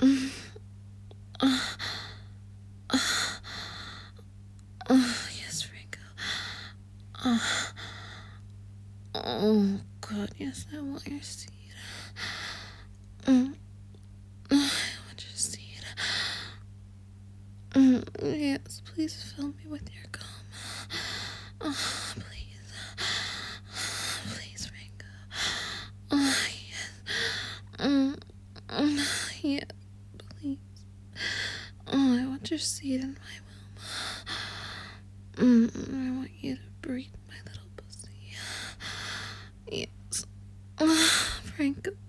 Yes, Franco. Uh, oh, God, yes, I want your seed. Mm, I want your seed. Yes, please fill me with your gum. Please. Please, Franco. Yes. Yeah, please. I want your seed in my womb. I want you to breathe my little pussy. Yes. Franco.